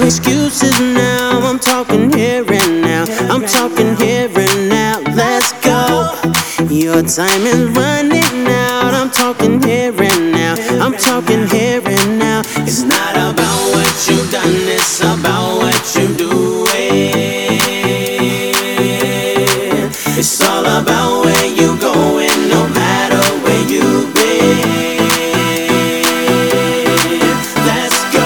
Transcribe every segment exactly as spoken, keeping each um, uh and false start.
excuses now. I'm talking here and now. I'm talking here and now. Let's go. Your time is running out. I'm talking here and now. I'm talking here and now. It's not about what you've done, it's about what you're doing. It's all about where you're going, no matter where you've been. Let's go.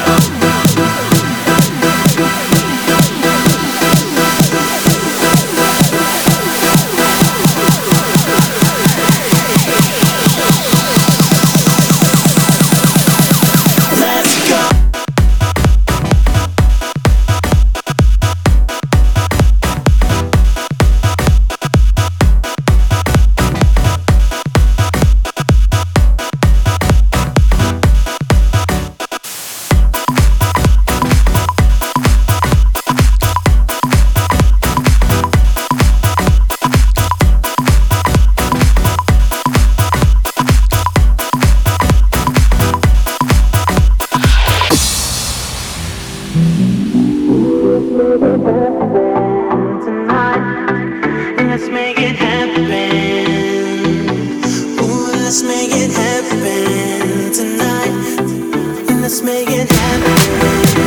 Let's make it happen. Ooh, let's make it happen tonight. Let's make it happen.